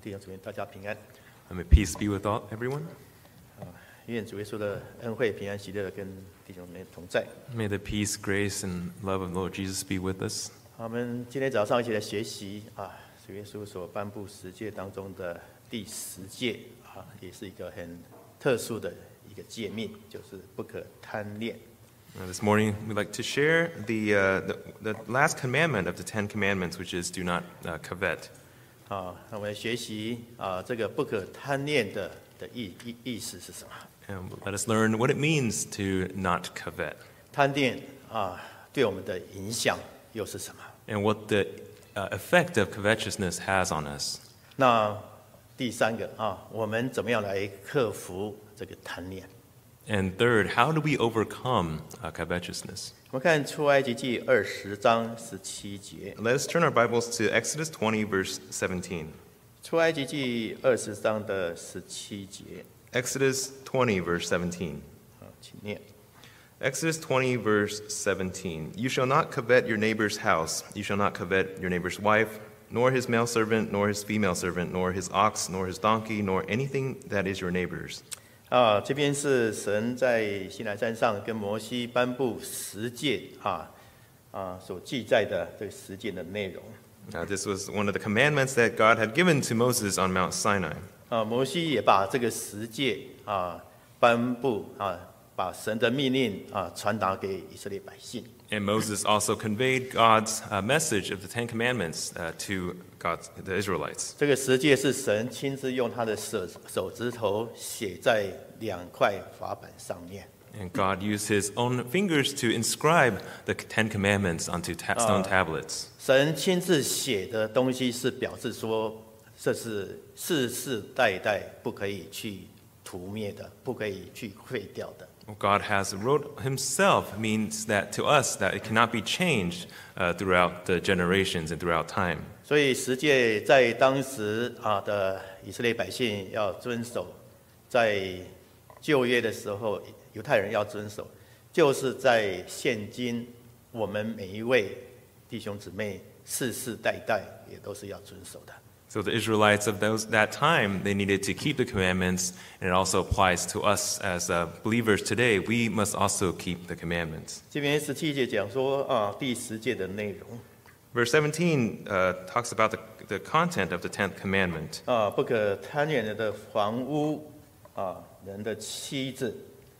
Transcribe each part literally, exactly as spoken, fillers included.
弟兄姊妹，大家平安。 And may peace be with all, everyone. 愿主耶稣的恩惠、平安、喜乐跟弟兄姊妹同在。 May the peace, grace, and love of Lord Jesus be with us. 我们今天早上一起来学习啊，主耶稣所颁布十诫当中的第十诫啊，也是一个很特殊的一个诫命，就是不可贪恋。 Uh, this morning, we'd like to share the, uh, the, the last commandment of the Ten Commandments, which is do not uh, covet. 啊，那我们学习啊，这个不可贪恋的的意意意思是什么？ And let us learn what it means to not covet. 贪恋啊，对我们的影响又是什么？ And what the uh, effect of covetousness has on us. 那第三个啊，我们怎么样来克服这个贪恋？ And third, how do we overcome uh, covetousness? 我们看出埃及记二十章十七节。 Let us turn our Bibles to Exodus twenty, verse seventeen. 出埃及记二十章的十七节， Exodus twenty, verse seventeen. 啊，请念。 Exodus twenty, verse seventeen. You shall not covet your neighbor's house. You shall not covet your neighbor's wife, nor his male servant, nor his female servant, nor his ox, nor his donkey, nor anything that is your neighbor's. 啊，这边是神在西乃山上跟摩西颁布十诫啊啊所记载的这个十诫的内容。 Now, this was one of the commandments that God had given to Moses on Mount Sinai. 啊，摩西也把这个十诫啊颁布啊，把神的命令啊传达给以色列百姓。 And Moses also conveyed God's uh, message of the Ten Commandments uh, to God's, the Israelites. 这个十诫是神亲自用他的手手指头写在两块法板上面。 And God used his own fingers to inscribe the Ten Commandments onto ta- stone tablets. 神亲自写的东西是表示说，这是世世代代不可以去涂灭的，不可以去废掉的。 What God has wrote himself means that to us that it cannot be changed uh, throughout the generations and throughout time. 所以十诫在当时啊的以色列百姓要遵守，在旧约的时候犹太人要遵守，就是在现今我们每一位弟兄姊妹世世代代也都是要遵守的。 So the Israelites of those, that time, they needed to keep the commandments, and it also applies to us as uh, believers today. We must also keep the commandments. 这边十七节讲说啊，第十诫的内容 Verse seventeen uh, talks about the, the content of the tenth commandment. 啊，不可贪恋人的房屋啊，人的妻子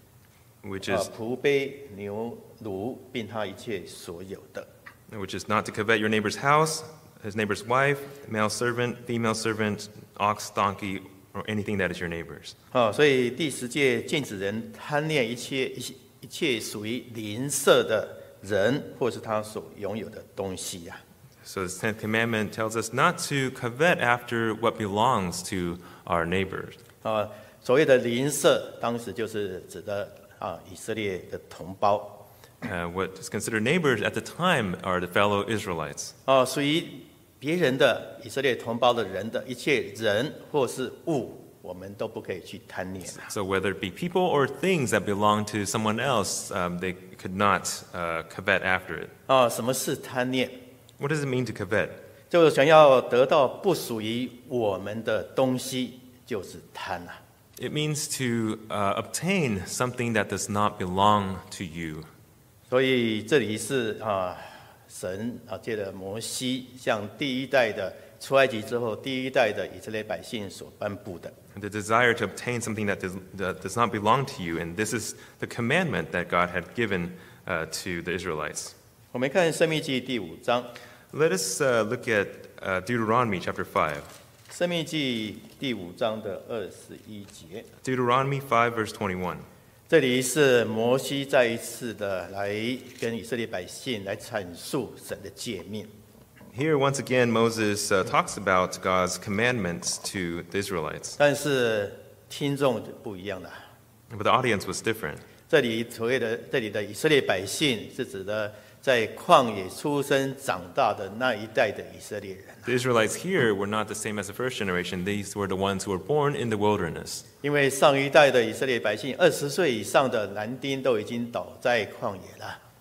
Which 啊 is,， 仆婢、牛奴，并他一切所有的。 which is not to covet your neighbor's house, his neighbor's wife, male servant, female servant, ox, donkey, or anything that is your neighbor's. 啊，所以第十诫禁止人贪恋一切一切一切属于邻舍的人，或是他所拥有的东西呀、 So the tenth commandment tells us not to covet after what belongs to our neighbors. 啊。所谓的邻舍，当时就是指的啊以色列的同胞。 Uh, what is considered neighbors at the time are the fellow Israelites. 啊，属于别人的以色列同胞的人的一切人或是物，我们都不可以去贪恋啊。 So whether it be people or things that belong to someone else, um, they could not uh, covet after it. 啊，什么是贪恋？ What does it mean to covet? 就是想要得到不属于我们的东西，就是贪啊。 It means to uh, obtain something that does not belong to you. 所以这里是啊，神啊借着摩西向第一代的出埃及之后，第一代的以色列百姓所颁布的。 The desire to obtain something that does, that does not belong to you, and this is the commandment that God had given uh, to the Israelites. 我们看申命记第五章， Let us uh, look at uh, Deuteronomy chapter five. 申命记第五章的二十一节。 Deuteronomy five, verse twenty-one. 这里是摩西再一次的来跟以色列百姓来阐述神的诫命。 Here, once again, Moses uh, talks about God's commandments to the Israelites. 但是听众就不一样了。 But the audience was different. 这里所谓的这里的以色列百姓，是指的在旷野出生长大的那一代的以色列人。 The Israelites here were not the same as the first generation. These were the ones who were born in the wilderness. 因为上一代的以色列百姓，二十岁以上的男丁都已经倒在旷野了。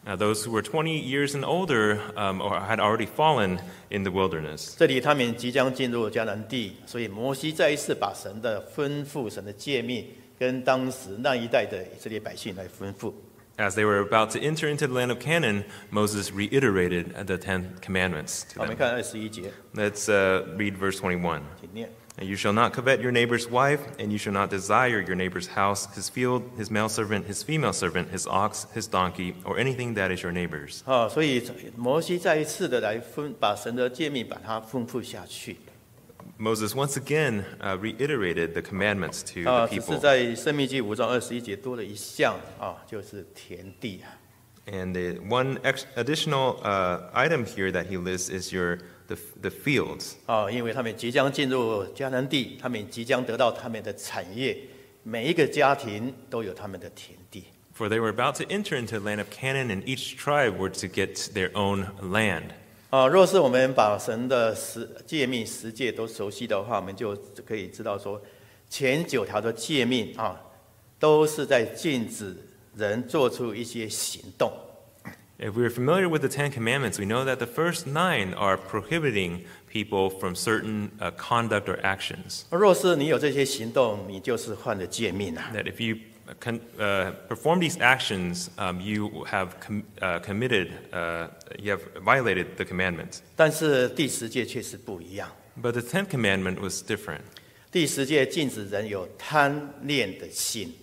Now, those who were twenty years and older um, or had already fallen in the wilderness. 这里他们即将进入迦南地，所以摩西再一次把神的吩咐、神的诫命跟当时那一代的以色列百姓来吩咐。 As they were about to enter into the land of Canaan, Moses reiterated the Ten Commandments 好，我 to 们 them. 看二十一节， Let's uh, read verse twenty-one. 请念。 And you shall not covet your neighbor's wife, and you shall not desire your neighbor's house, his field, his male servant, his female servant, his ox, his donkey, or anything that is your neighbor's. 啊，所以摩西再一次的来分，把神的诫命把它吩咐下去。 Moses once again uh, reiterated the commandments to 啊， the 只是 people. 在申命记五章二十一节多了一项啊，就是田地啊。 And the one ex- additional uh, item here that he lists is your the, the fields. 啊，因为他们即将进入迦南地，他们即将得到他们的产业，每一个家庭都有他们的田地。 For they were about to enter into the land of Canaan, and each tribe were to get their own land. 啊，若是我们把神的十诫命、十诫都熟悉的话，我们就可以知道说，前九条的诫命啊，都是在禁止人做出一些行动。 If we are familiar with the Ten Commandments, we know that the first nine are prohibiting people from certain uh, conduct or actions. 若是你有这些行动，你就是犯了诫命啊。 That if you con- uh, perform these actions, um, you have com- uh, committed, uh, you have violated the commandment. 但是第十诫确实不一样。 But the tenth commandment was different. 第十诫禁止人有贪恋的心。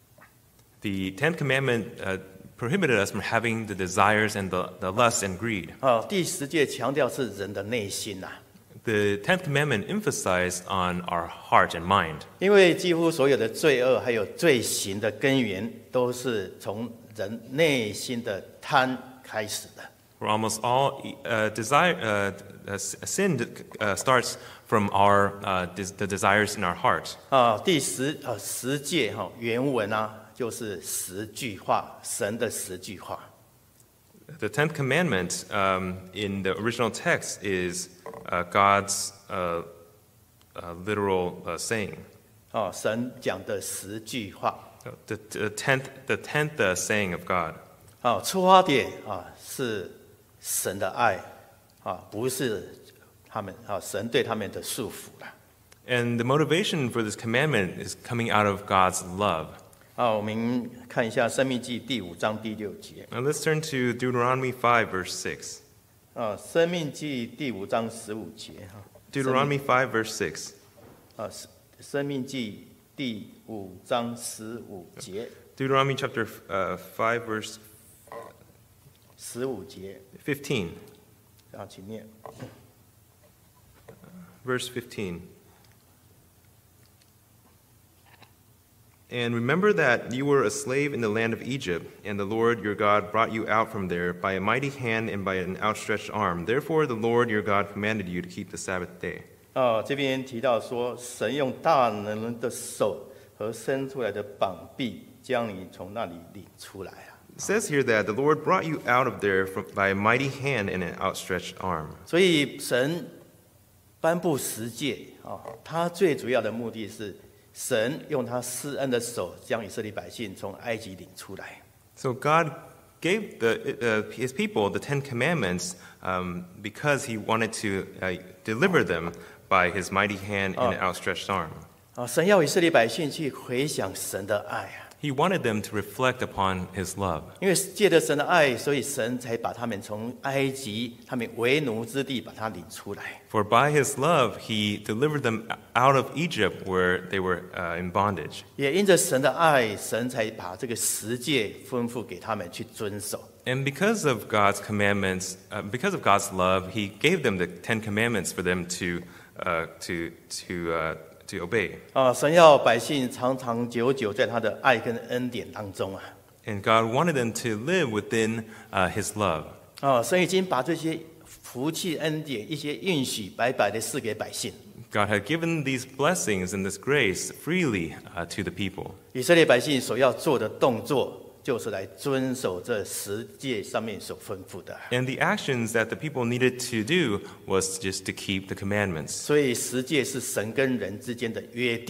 The tenth commandment uh, prohibited us from having the desires and the, the lust and greed. 啊，第十诫强调是人的内心呐、 The tenth commandment emphasized on our heart and mind. 因为几乎所有的罪恶还有罪行的根源，都是从人内心的贪开始的。 Where almost all uh, desire, uh, uh, sin uh, starts from our uh, des- the desires in our heart. 啊，第十啊十诫哈、原文啊就是十句话，神的十句话。 The tenth commandment um, in the original text is uh, God's uh, uh, literal uh, saying. 啊，神讲的十句话。 The, the tenth, the tenth uh, saying of God. 啊，出发点啊是神的爱啊，不是他们啊神对他们的束缚啦。 And the motivation for this commandment is coming out of God's love. 啊，我们看一下《申命记》第五章第六节。 Now let's turn to Deuteronomy five, verse six. 啊，《申命记》第五章十五节哈。 Deuteronomy five, verse six. 啊，《申命记》第五章十五节， Deuteronomy chapter uh, five, verse 十五节 fifteen. 啊，请念。 Verse fifteen. And remember that you were a slave in the land of Egypt, and the Lord your God brought you out from there by a mighty hand and by an outstretched arm. Therefore, the Lord your God commanded you to keep the Sabbath day. 啊，这边提到说，神用大能的手和伸出来的膀臂，将你从那里领出来啊。 It says here that the Lord brought you out of there from, by a mighty hand and an outstretched arm. 所以神颁布十诫啊，他最主要的目的是，神用他施恩的手将以色列百姓从埃及领出来。 So God gave the, uh, his people the Ten Commandments um, because he wanted to uh, deliver them by his mighty hand and an outstretched arm. 啊，神要以色列百姓去回想神的爱啊， He wanted them to reflect upon his love. 因为借着神的爱，所以神才把他们从埃及他们为奴之地把他领出来。 For by his love, he delivered them out of Egypt where they were uh, in bondage. 也因着神的爱，神才把这个十诫吩咐给他们去遵守。 And because of God's commandments, uh, because of God's love, he gave them the Ten Commandments for them to, uh, to, to, uh, to obey. 啊，神要百姓长长久久在他的爱跟恩典当中啊。 And God wanted them to live within uh, his love. 啊，神已经把这些福气、恩典、一些应许白白的赐给百姓。 God had given these blessings and this grace freely uh, to the people. 以色列百姓所要做的动作，就是来遵守这十诫上面所吩咐的。 And the actions that the people needed to do was just to keep the commandments. 所以十诫是神跟人之间的约定。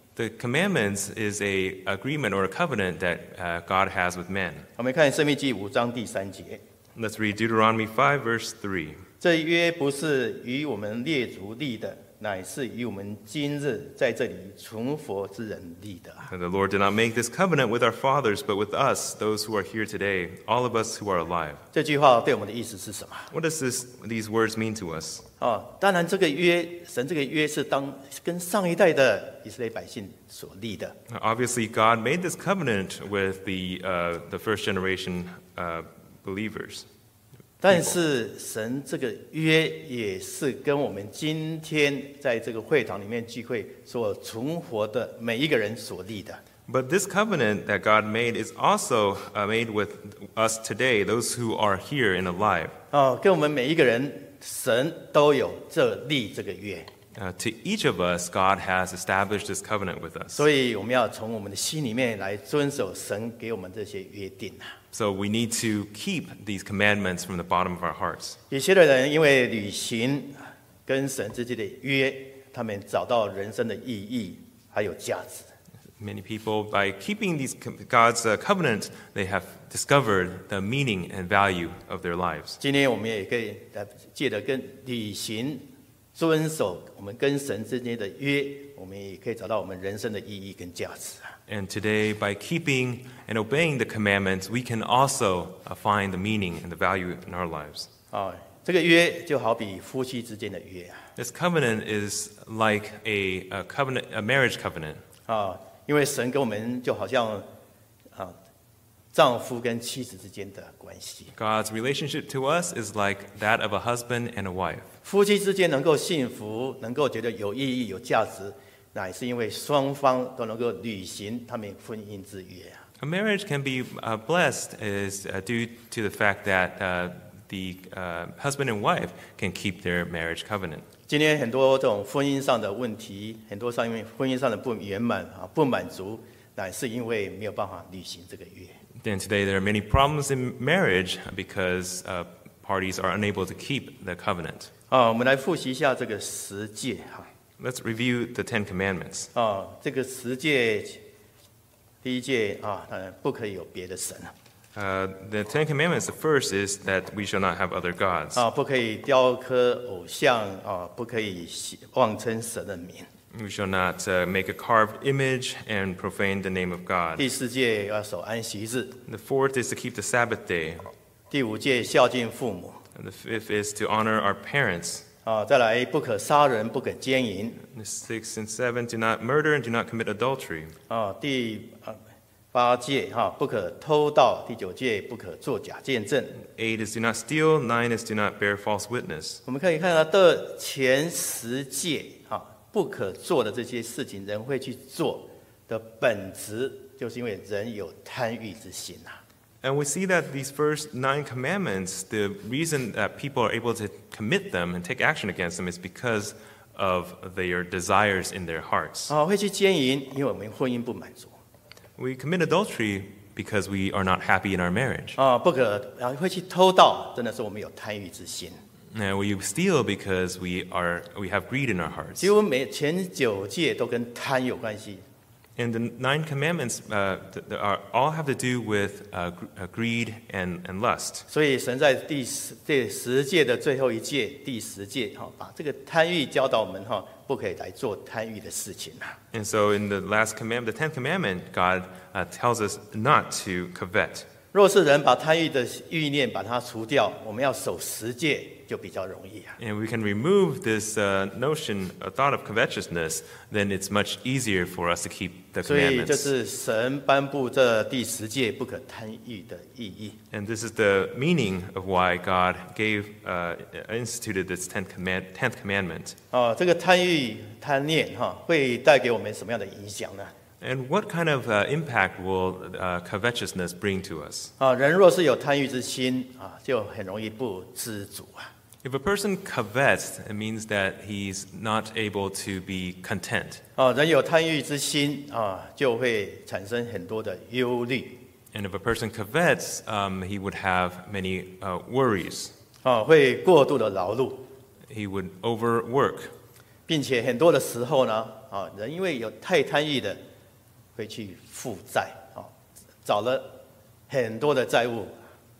The commandments is a agreement or a covenant that uh, God has with men. 我们看《申命记》五章第三节， Let's read Deuteronomy five, verse three. 这约不是与我们列祖立的，乃是与我们今日在这里存活之人立的。 And the Lord did not make this covenant with our fathers, but with us, those who are here today, all of us who are alive. 这句话对我们的意思是什么？ What does this, these words mean to us? 哦，当然，这个约，神这个约是当跟上一代的以色列百姓所立的。 Obviously, God made this covenant with the, uh, the first generation uh, believers. 但是神这个约也是跟我们今天在这个会堂里面聚会所存活的每一个人所立的。 But this covenant that God made is also uh, made with us today, those who are here and alive. 哦，跟我们每一个人，神都有这立这个约， Uh, to each of us, God has established this covenant with us. 所以我们要从我们的心里面来遵守神给我们这些约定啊。 So we need to keep these commandments from the bottom of our hearts. 有些的人因为履行跟神之间的约，他们找到人生的意义还有价值。 Many people, by keeping these co- God's uh, covenant, they have discovered the meaning and value of their lives. 今天我们也可以来借着跟履行、遵守我们跟神之间的约，我们也可以找到我们人生的意义跟价值啊。 And today, by keeping and obeying the commandments, we can also uh, find the meaning and the value in our lives. 啊，这个约就好比夫妻之间的约啊。 This covenant is like a, a covenant, a marriage covenant. 啊，因为神跟我们就好像啊，丈夫跟妻子之间的关系。 God's relationship to us is like that of a husband and a wife. 夫妻之间能够幸福，能够觉得有意义、有价值，乃是因为双方都能够履行他们婚姻之约啊。 A marriage can be uh, blessed is uh, due to the fact that uh, the uh, husband and wife can keep their marriage covenant. 今天很多这种婚姻上的问题，很多上面婚姻上的不圆满啊、不满足，乃是因为没有办法履行这个约。 And today there are many problems in marriage because uh, parties are unable to keep the covenant. 啊，我们来复习一下这个十诫哈。 Let's review the Ten Commandments. 啊，这个十诫，第一诫啊，当然不可以有别的神啊。 Uh, the Ten Commandments, the first is that we shall not have other gods. 啊，不可以雕刻偶像啊，不可以妄称神的名。 We shall not uh, make a carved image and profane the name of God. 第四诫要守安息日。 The fourth is to keep the Sabbath day. 第五诫孝敬父母。 And the fifth is to honor our parents. 啊，再来不可杀人，不可奸淫。 The sixth and seventh, do not murder and do not commit adultery. 啊，第啊八诫哈，不可偷盗。第九诫不可作假见证。 Eight is do not steal. Nine is do not bear false witness. 我们可以看到这前十诫啊，不可做的这些事情，人会去做的本质，就是因为人有贪欲之心呐、啊。 And we see that these first nine commandments, the reason that people are able to commit them and take action against them is because of their desires in their hearts. 啊，会去奸淫，因为我们婚姻不满足。 We commit adultery because we are not happy in our marriage. 啊，不可啊，会去偷盗，真的是我们有贪欲之心。 And we steal because we are we have greed in our hearts. 几乎每前九诫都跟贪有关系。 And the nine commandments uh, th- th- are, all have to do with uh, gr- uh, greed and, and lust. 所以神在第十这十诫的最后一诫，第十诫哈，把这个贪欲教导我们哈，不可以来做贪欲的事情啊。 And so in the last commandment, the tenth commandment, God uh, tells us not to covet. 若是人把贪欲的欲念把它除掉，我们要守十诫就比较容易啊。 And we can remove this uh, notion, a thought of covetousness, then it's much easier for us to keep the 所以这 commandments. 是神颁布这第十诫不可贪欲的意义。 And this is the meaning of why God gave, uh, instituted this tenth, command, tenth commandment. 啊，这个贪欲贪念哈，会带给我们什么样的影响呢？ And what kind of uh, impact will uh, covetousness bring to us? 啊，人若是有贪欲之心啊，就很容易不知足啊。 If a person covets, it means that he's not able to be content. 啊，人有贪欲之心啊，就会产生很多的忧虑 And if a person covets, um, he would have many uh, worries. 啊，会过度的劳碌。 He would overwork. 并且很多的时候呢，啊，人因为有太贪欲的，会去负债，啊，找了很多的债务。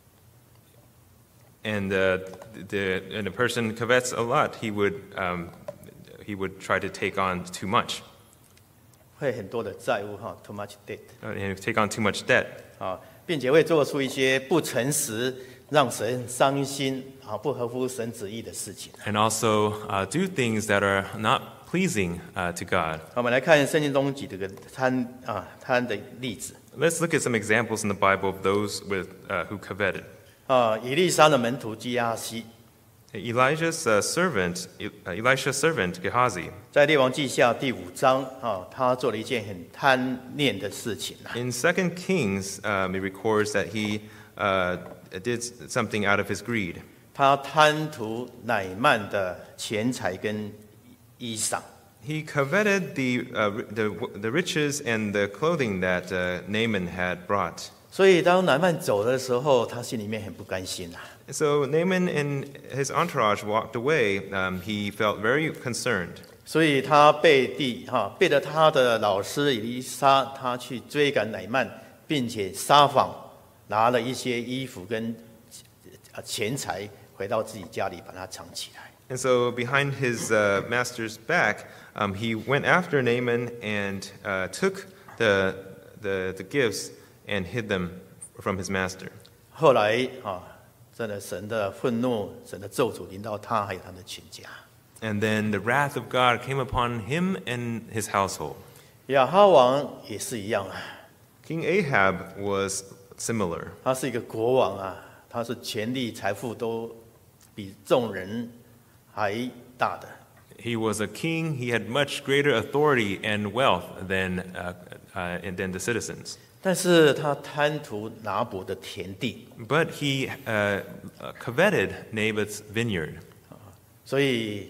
And uh, the and a person covets a lot, he would um, he would try to take on too much, 会很多的债务哈 ，too much debt， uh, and take on too much debt. 啊，并且会做出一些不诚实、让神伤心啊、不合乎神旨意的事情。 And also uh, do things that are not pleasing uh, to God. 我们来看圣经中几个贪啊贪的例子 Let's look at some examples in the Bible of those with uh, who coveted. 啊，以利沙的门徒基亚西， Elijah's uh, servant, uh, Elisha's servant Gehazi. 在列王记下第五章啊，他做了一件很贪念的事情啊。 In Second Kings, um, it records that he uh, did something out of his greed. 他贪图乃曼的钱财跟衣裳， He coveted the, uh, the, the riches and the clothing that uh, Naaman had brought. 所以当乃曼走的时候，他心里面很不甘心啊。 So Naaman and his entourage walked away. Um, he felt very concerned. 所以他背地哈背着他的老师以利沙，他去追赶乃曼，并且撒谎，拿了一些衣服跟呃钱财回到自己家里，把它藏起来。 And so behind his uh, master's back, um, he went after Naaman and uh, took the, the, the gifts and hid them from his master. 后来啊，真的神的愤怒、神的咒诅临到他，还有他的全家。 And then the wrath of God came upon him and his household. 亚哈王也是一样啊， King Ahab was similar. 他是一个国王啊，他是权力、财富都比众人还大的。 He was a king. He had much greater authority and wealth than, uh, uh, and than the citizens. 但是他贪图拿伯的田地， But he uh, coveted Naboth's vineyard. 所以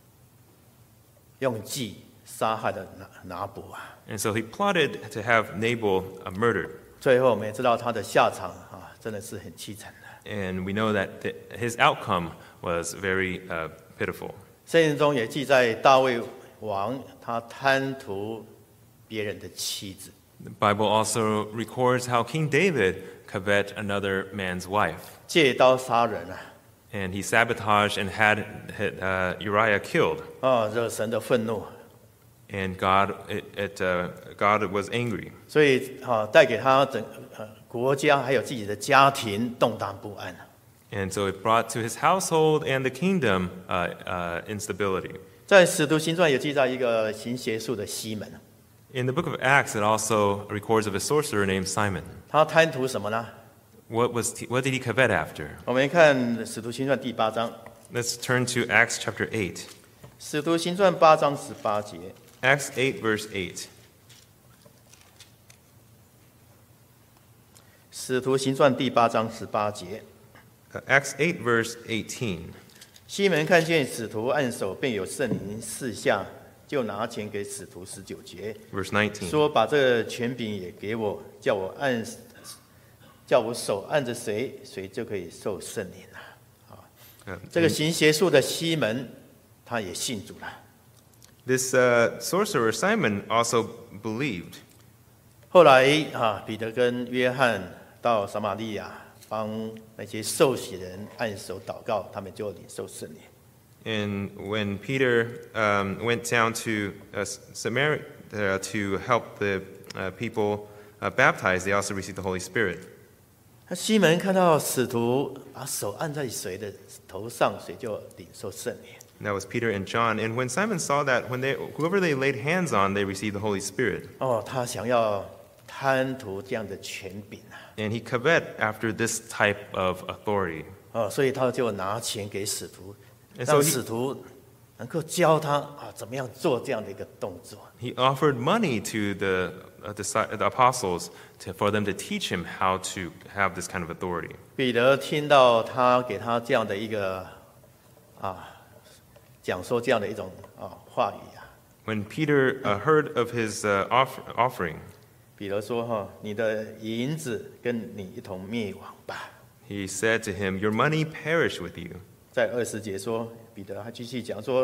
用计杀害了拿拿伯啊。 And so he plotted to have Nabal uh, murdered. 最后我们也知道他的下场啊，真的是很凄惨的。 And we know that th- his outcome was very uh, pitiful. 圣经中也记载大卫王他贪图别人的妻子， The Bible also records how King David covet another man's wife. 借刀杀人啊， And he sabotaged and had, had uh, Uriah killed. 啊，惹神的愤怒， And God, it, it, uh, God was angry. 所以啊，带给他整呃国家还有自己的家庭动荡不安。 And so it brought to his household and the kingdom uh, uh, instability. 在使徒行传有记载一个行邪术的西门， In the book of Acts, it also records of a sorcerer named Simon. 他贪图什么呢？ What, was he, what did he covet after? 我们看使徒行传第八章， Let's turn to Acts chapter eight. 使徒行传八章十八节， Acts eight, verse eight. 使徒行传第八章十八节。 Uh, Acts eight, verse eighteen. 西门看见使徒按手，便有圣灵赐下，就拿钱给使徒。十九节 Verse nineteen. 说：“把这个权柄也给我，叫我按，叫我手按着谁，谁就可以受圣灵了。” Uh, 这个行邪术的西门，他也信主了。 this uh, sorcerer Simon also believed. 后来啊，彼得跟约翰到撒玛利亚，帮那些受洗人按手祷告，他们就领受圣灵。 And when Peter um, went down to uh, Samaria uh, to help the uh, people uh, baptize, they also received the Holy Spirit. 那西门看到使徒把手按在谁的头上，谁就领受圣灵。 And that was Peter and John. And when Simon saw that, when they, whoever they laid hands on, they received the Holy Spirit. 哦，他想要贪图这样的权柄啊！ And he covet after this type of authority. 哦，所以他就拿钱给使徒， And so 让 he- 使徒能够教他啊怎么样做这样的一个动作。 He offered money to the, uh, disci- the apostles to, for them to teach him how to have this kind of authority. 彼得听到他给他这样的一个啊讲说这样的一种啊话语啊， When Peter uh, heard of his uh, off- offering, 彼得说哈，你的银子跟你一同灭亡吧。 he said to him, "Your money perish with you." 在二十节说，彼得还继续讲说，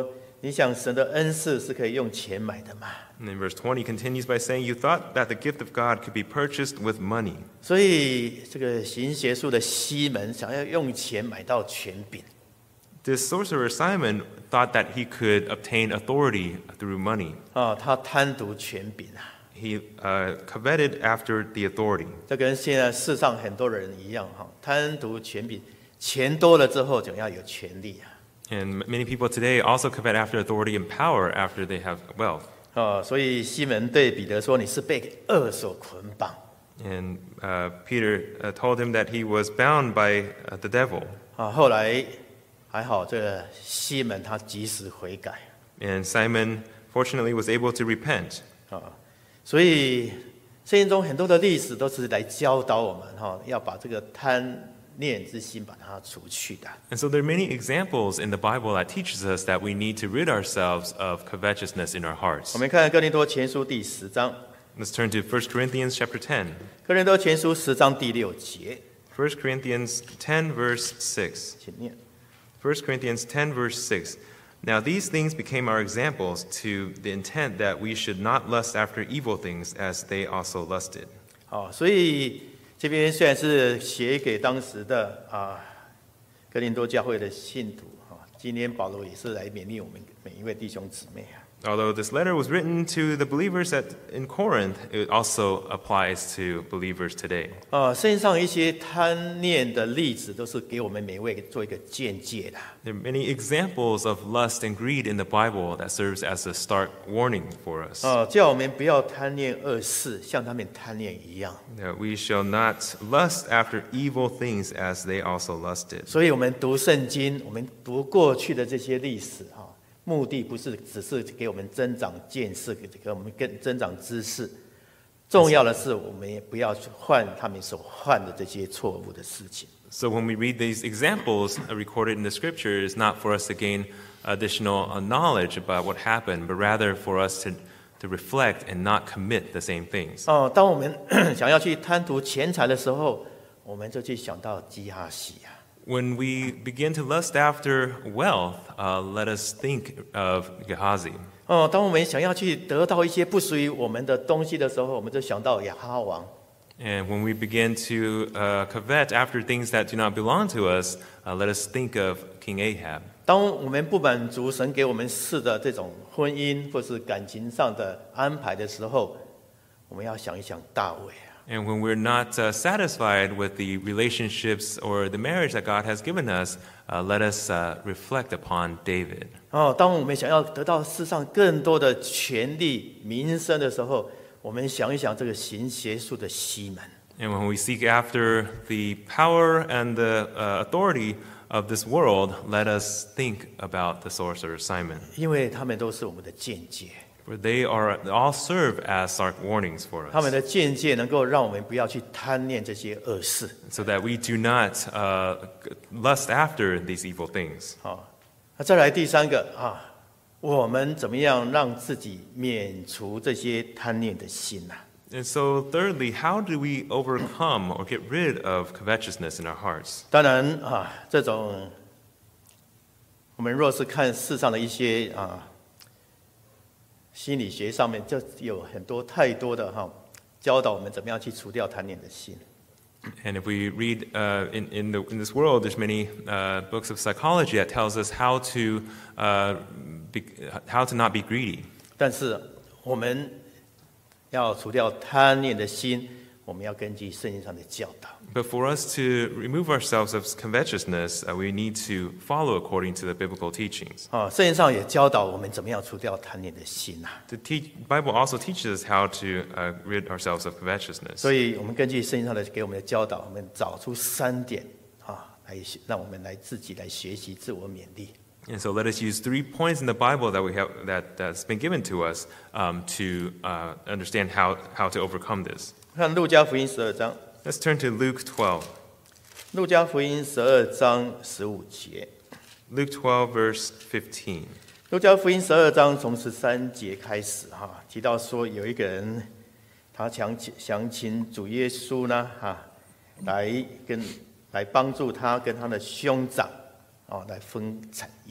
你想神的恩赐是可以用钱买的吗？ And then verse twenty continues by saying, You thought that the gift of God could be purchased with money. 所以这个行邪术的西门想要用钱买到权柄。 This sorcerer Simon thought that he could obtain authority through money. 啊，他贪图权柄啊， He uh, coveted after the authority. 这跟现在世上很多人一样哈，贪图权柄，钱多了之后总要有权利啊。 And many people today also covet after authority and power after they have wealth. 啊，所以西门对彼得说：“你是被恶所捆绑。 And uh, Peter uh, told him that he was bound by uh, the devil. ” 啊，后来还好，这个西门他及时悔改 And Simon, fortunately, was able to repent. 啊，所以圣经中很多的历史都是来教导我们哈，要把这个贪念之心把它除去的。 And so there are many examples in the Bible that teaches us that we need to rid ourselves of covetousness in our hearts. 我们看哥林多前书第十章， Let's turn to First Corinthians chapter ten. 哥林多前书十章第六节， First Corinthians ten, verse six. 请念。 First Corinthians ten, verse six. Now these things became our examples to the intent that we should not lust after evil things as they also lusted. 好，所以这边虽然是写给当时的啊哥林多教会的信徒啊，今天保罗也是来勉励我们每一位弟兄姊妹啊。 Although this letter was written to the believers at, in Corinth, it also applies to believers today. 啊，圣经上一些贪念的例子，都是给我们每位做一个见解的。 There are many examples of lust and greed in the Bible that serves as a stark warning for us. 啊，叫我们不要贪念恶事，像他们贪念一样。 That we shall not lust after evil things as they also lusted. 所以，我们读圣经，我们读过去的这些历史啊，目的不是只是给我们增长见识，给给我们更增长知识。重要的是，我们也不要去犯他们所犯的这些错误的事情。 So when we read these examples recorded in the scripture, it's not for us to gain additional knowledge about what happened, but rather for us to, to reflect and not commit the same things. 哦，当我们想要去贪图钱财的时候，我们就去想到基哈西啊。 When we begin to lust after wealth, uh, let us think of Gehazi. 哦，当我们想要去得到一些不属于我们的东西的时候，我们就想到亚哈王。 And when we begin to uh, covet after things that do not belong to us, uh, let us think of King Ahab. 当我们不满足神给我们赐的这种婚姻或是感情上的安排的时候，我们要想一想大卫啊。 And when we're not uh, satisfied with the relationships or the marriage that God has given us, uh, let us uh, reflect upon David. 哦，当我们想要得到世上更多的权利、民生的时候，我们想一想这个行邪术的西门。 And when we seek after the power and the uh, authority of this world, let us think about the sorcerer Simon. 因为他们都是我们的见解， For they are all serve as stark warnings for 他们 us, 的见解能够让我们不要去贪念这些恶事。 so that we do not uh, lust after these evil things. 好，那再来第三个啊，我们怎么样让自己免除这些贪念的心呢、啊？ And so, thirdly, how do we overcome or get rid of covetousness in our hearts? 当然啊，这种我们若是看世上的一些啊心理学上面，就有很多太多的哈、教导我们怎么样去除掉贪念的心。 And if we read uh, in, in, the, in this world, there's many uh, books of psychology that tells us how to, uh, be, how to not be greedy. 但是我们要除掉贪念的心，我们要根据圣经上的教导。 But for us to remove ourselves of covetousness, uh, we need to follow according to the biblical teachings. 啊，圣经上也教导我们怎么样除掉贪念的心呐、啊。 The te- Bible also teaches us how to uh, rid ourselves of covetousness. 所以我们根据圣经上的给我们的教导，我们找出三点啊，来让我们来自己来学习自我勉励。 And so let us use three points in the Bible that we have that, that's been given to us um, to uh, understand how, how to overcome this. 看路加福音十二章， Let's turn to Luke twelve. 路加福音十二章十五节。 Luke twelve, verse fifteen. 路加福音十二章从十三节开始哈，提到说有一个人，他想请想请主耶稣呢哈，来跟来帮助他跟他的兄长啊来分产业。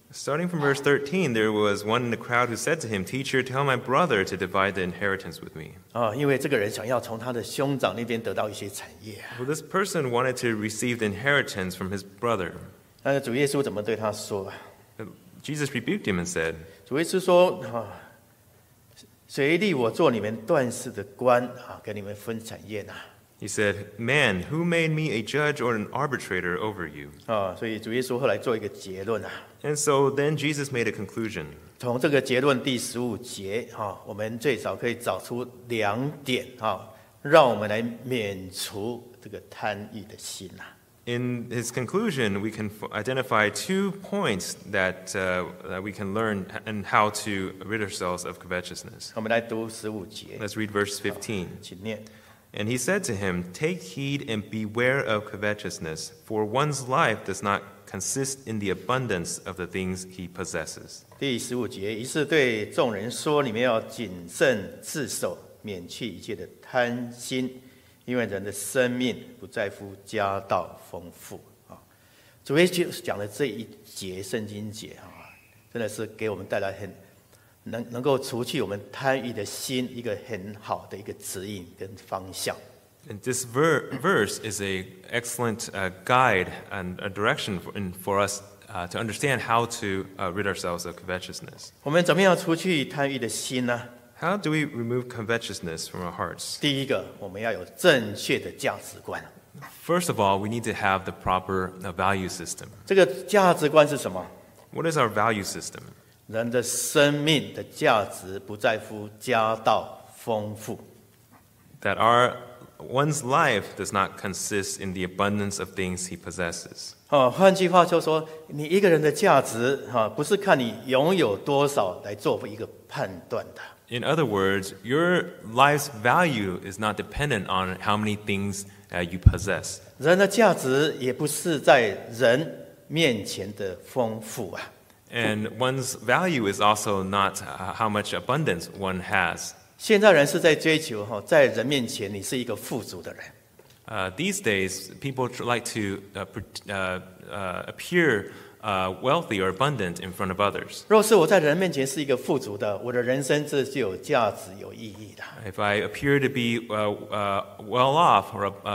Starting from verse thirteen, there was one in the crowd who said to him, Teacher, tell my brother to divide the inheritance with me. 啊，因为这个人想要从他的兄长那边得到一些产业。 Well, this person wanted to receive the inheritance from his brother. 但是主耶稣怎么对他说？ Jesus rebuked him and said, 主耶稣说：“啊，谁立我做你们断事的官啊，给你们分产业呢？” He said, Man, who made me a judge or an arbitrator over you? 啊，所以主耶稣后来做一个结论啊。 And so then Jesus made a conclusion. 从这个结论第十五节啊，我们最少可以找出两点啊，让我们来免除这个贪欲的心呐、啊。 In his conclusion, we can f- identify two points that, uh, that we can learn and how to rid ourselves of covetousness. 我们来读十五节， Let's read verse fifteen. 请念。 And he said to him, Take heed and beware of covetousness, for one's life does not consist in the abundance of the things he possesses. 第十五节，于是对众人说：“你们要谨慎自守，免去一切的贪心，因为人的生命不在乎家道丰富。”啊，主耶稣讲的这一节圣经节啊，真的是给我们带来很能能够除去我们贪欲的心一个很好的一个指引跟方向。 And this ver- verse is an excellent uh, guide and a direction for, in, for us uh, to understand how to uh, rid ourselves of covetousness. 我们怎么样除去贪欲的心呢？ How do we remove covetousness from our hearts? 第一个，我们要有正确的价值观。 First of all, we need to have the proper uh, value system. 这个价值观是什么？ What is our value system? 人的生命的价值不在乎家道丰富。 That our one's life does not consist in the abundance of things he possesses. 哦，换句话就说，你一个人的价值哈、不是看你拥有多少来做一个判断的。 In other words, your life's value is not dependent on how many things uh, you possess. 人的价值也不是在人面前的丰富啊。 And one's value is also not uh, how much abundance one has. 现在人是在追求哈，在人面前你是一个富足的人。 Uh, these days, people tr- like to uh, pr- uh, uh, appear uh, wealthy or abundant in front of others. 若是我在人面前是一个富足的，我的人生这就有价值、有意义的。 If I appear to be uh, uh, well off or uh,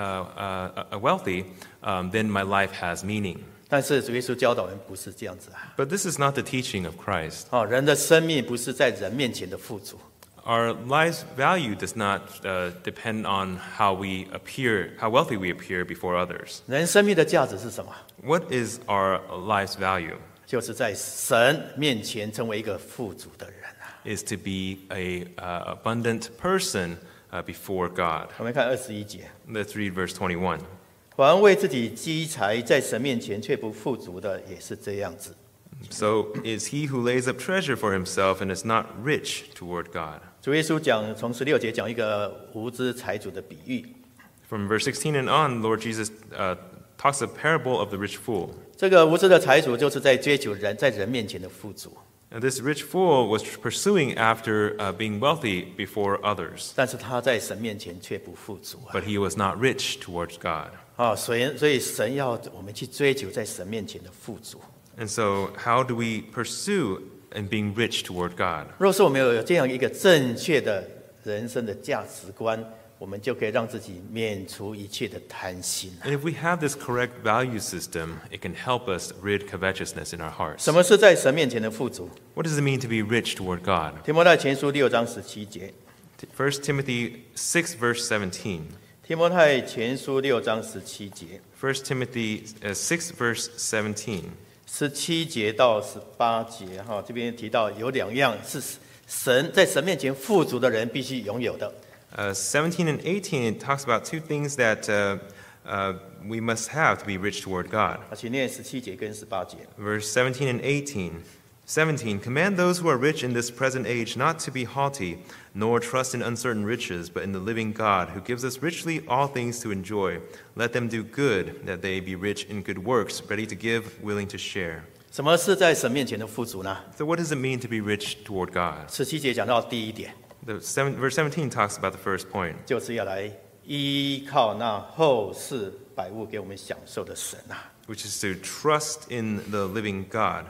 uh, uh, uh, wealthy, um, then my life has meaning. 但是主耶稣教导人不是这样子啊！ But this is not the teaching of Christ. 哦，人的生命不是在人面前的富足， Our life's value does not uh, depend on how we appear, how wealthy we appear before others. 人生命的价值是什么？ What is our life's value? 就是在神面前成为一个富足的人啊！ Is to be a uh, abundant person uh, before God. 我们看二十一节， Let's read verse twenty-one. 凡为自己积财，在神面前却不富足的，也是这样子。 So is he who lays up treasure for himself and is not rich toward God. 主耶稣讲，从十六节讲一个无知财主的比喻。 From verse sixteen and on, Lord Jesus uh, talks a parable of the rich fool. 这个无知的财主就是在追求人在人面前的富足， And this rich fool was pursuing after uh, being wealthy before others, 但是他在神面前却不富足啊！ but he was not rich towards God. 啊，所以所以神要我们去追求在神面前的富足。 And so, how do we pursue in being rich toward God? 若是我们有这样一个正确的人生的价值观，我们就可以让自己免除一切的贪心。 And if we have this correct value system, it can help us rid covetousness in our hearts. 什么是在神面前的富足？ What does it mean to be rich toward God? 提摩太前书六章十七节， First Timothy six, verse seventeen. 提摩太前书六章十七节， First Timothy uh, six, verse seventeen. 十七节到十八节哈，这边提到有两样是神在神面前富足的人必须拥有的。 Uh, seventeen and eighteen, it talks about two things that uh, uh, we must have to be rich toward God. 啊，请念十七节跟十八节。 Verse seventeen and eighteen. seventeen, command those who are rich in this present age not to be haughty, nor trust in uncertain riches, but in the living God, who gives us richly all things to enjoy. Let them do good, that they be rich in good works, ready to give, willing to share. 什么是在神面前的富足呢？ So what does it mean to be rich toward God? 十七节讲到第一点， The seven, verse seventeen talks about the first point. 就是要来依靠那后世百物给我们享受的神啊。 Which is to trust in the living God.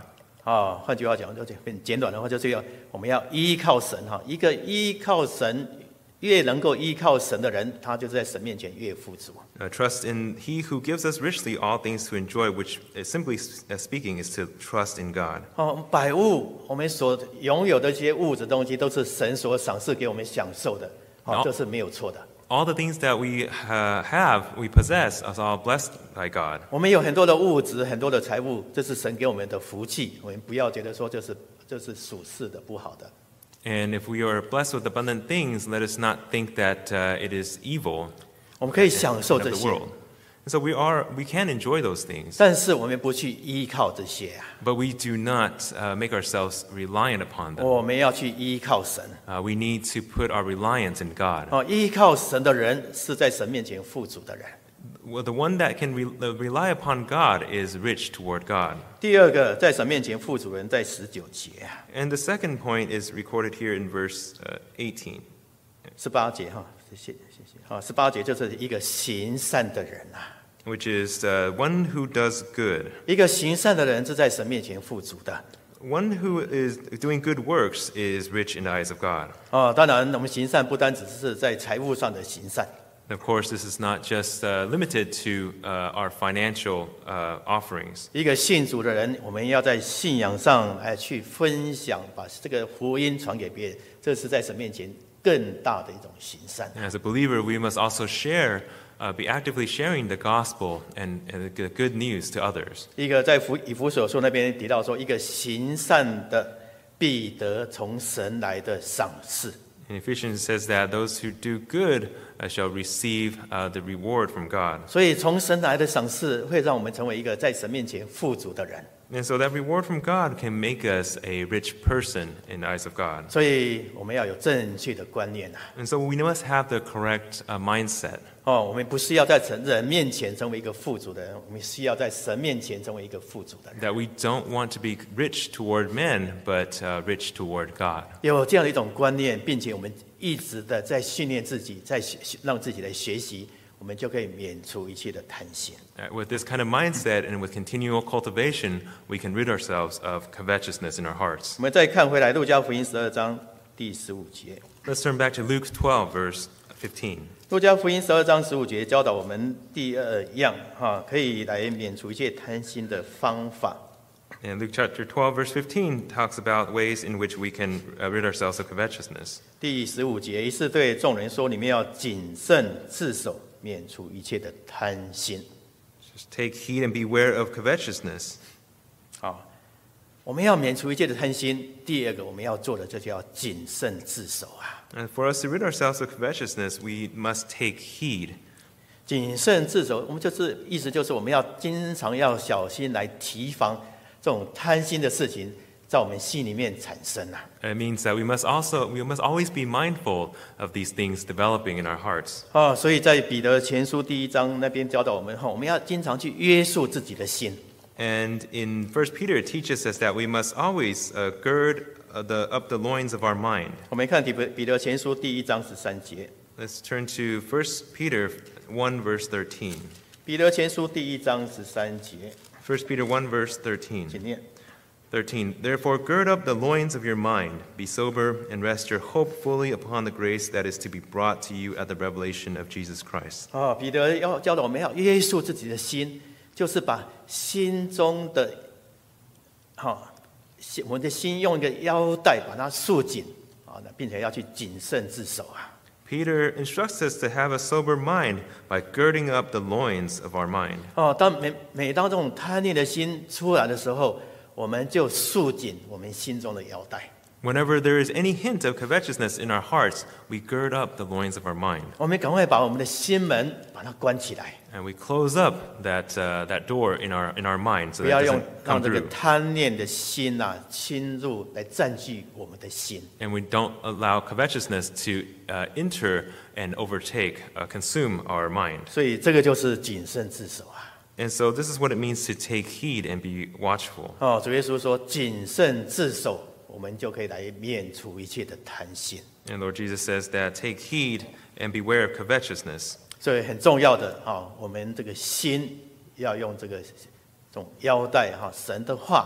啊，换句话讲，就很简短的话，就是要我们要依靠神哈。一个依靠神，越能够依靠神的人，他就是在神面前越富足。 Uh, trust in He who gives us richly all things to enjoy, which, uh, simply uh, speaking, is to trust in God. 哦，百物我们所拥有的这些物质东西，都是神所赏赐给我们享受的，哦， 好这是没有错的。 All the things that we uh, have, we possess, are all blessed by God. 我们有很多的物质，很多的财物，这是神给我们的福气。我们不要觉得说这是这是属世的不好的。 And if we are blessed with abundant things, let us not think that uh, it is evil 我们可以享 of 受这 the 些， world. And so we are, we can enjoy those things, 但是我们不去依靠这些啊， but we do not uh, make ourselves reliant upon them. 我们要去依靠神。 Uh, we need to put our reliance in God. 哦，依靠神的人是在神面前富足的人。 Well, the one that can re- uh, rely upon God is rich toward God. 第二个，在神面前富足的人，在十九节啊， And the second point is recorded here in verse uh, eighteen, 十八节哈，谢谢谢谢。啊，十八节就是一个行善的人啊， which is uh, one who does good. 一个行善的人是在神面前富足的。 One who is doing good works is rich in the eyes of God. 哦，当然，我们行善不单只是在财务上的行善。 Of course, this is not just uh, limited to uh, our financial uh, offerings. 一个信主的人，我们要在信仰上来去分享，把这个福音传给别人，这是在神面前更大的一种行善。 And as a believer, we must also share, uh, be actively sharing the gospel and, and the good news to others. 一个在福以弗所书那边提到说，一个行善的必得从神来的赏赐。 In Ephesians, it says that those who do good uh, shall receive uh, the reward from God. 所以从神来的赏赐会让我们成为一个在神面前富足的人。 And so that reward from God can make us a rich person in the eyes of God. 所以我们要有正确的观念啊！ And so we must have the correct uh, mindset. 哦，我们不是要在人面前成为一个富足的人，我们是要在神面前成为一个富足的人。 That we don't want to be rich toward men, but uh, rich toward God. 有这样的一种观念，并且我们一直的在训练自己，在学让自己来学习，我们就可以免除一切的贪心。 Uh, with this kind of mindset and with continual cultivation, we can rid ourselves of covetousness in our hearts. 我们再看回来，路加福音十二章第十五节。 Let's turn back to Luke twelve, verse fifteen. 路加福音十二章十五节教导我们第二样哈，可以来免除一切贪心的方法。 And Luke chapter twelve, verse fifteen talks about ways in which we can uh, rid ourselves of covetousness. 第十五节，于是对众人说：“你们要谨慎自守，免除一切的贪心。” Just take heed and beware of covetousness. 好，我们要免除一切的贪心。第二个，我们要做的就叫谨慎自守啊。 And for us to rid ourselves of covetousness, we must take heed. 谨慎自守，我们就是意思就是我们要经常要小心来提防这种贪心的事情在我们心里面产生啊。 It means that we must also we must always be mindful of these things developing in our hearts. 啊，所以在彼得前书第一章那边教导我们哈，我们要经常去约束自己的心。 And in First Peter, it teaches us that we must always uh, gird uh, the, up the loins of our mind. 我们看彼得彼得前书第一章十三节， Let's turn to First Peter one, verse thirteen. 彼得前书第一章十三节， First Peter one, verse thirteen. 请念。 thirteen. Therefore, gird up the loins of your mind, be sober, and rest your hope fully upon the grace that is to be brought to you at the revelation of Jesus Christ. 啊，彼得要教导我们要约束自己的心，就是把心中的，哈、心我们的心用一个腰带把它束紧啊，并且要去谨慎自守啊。 Peter instructs us to have a sober mind by girding up the loins of our mind. 哦，当每每当这种贪念的心出来的时候，我们就束紧我们心中的腰带。 Whenever there is any hint of covetousness in our hearts, we gird up the loins of our mind. 我们赶快把我们的心门把它关起来， And we close up that, uh, that door in our, in our mind so 不 that 要 it 用 doesn't 让 come 这个 through. 贪念的心呐、侵入来占据我们的心。 And we don't allow covetousness to uh, enter and overtake, uh, consume our mind. 所以这个就是谨慎自守啊。 And so this is what it means to take heed and be watchful. 哦，主耶稣说谨慎自守，我们就可以来免除一切的贪心。 And Lord Jesus says that take heed and beware of covetousness. 所以很重要的啊、哦，我们这个心要用这个这种腰带哈、神的话、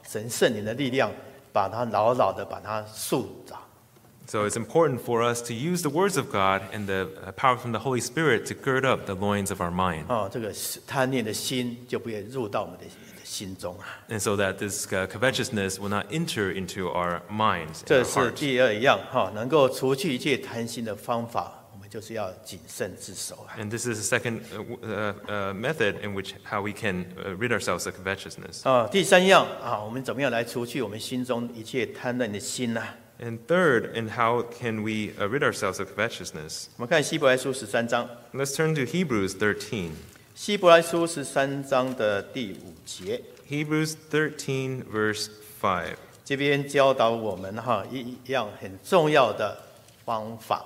神圣灵的力量把它牢牢的把它束着。 So it's important for us to use the words of God and the uh, power from the Holy Spirit to gird up the loins of our mind. 哦，这个贪念的心就不会入到我们的心中啊。 And so that this uh, covetousness will not enter into our minds 这 and our 是 hearts. 第二样哈，能够除去一切贪心的方法，我们就是要谨慎自守啊。 And this is the second uh, w- uh, uh, method in which how we can uh, rid ourselves of covetousness. 啊，第三样啊，我们怎么样来除去我们心中一切贪婪的心呢、 And third, in how can we uh, rid ourselves of covetousness? 我们看希伯来书十三章， Let's turn to Hebrews thirteen. 希伯来书十三章的第五节， Hebrews thirteen, verse five. 这边教导我们哈一一样很重要的方法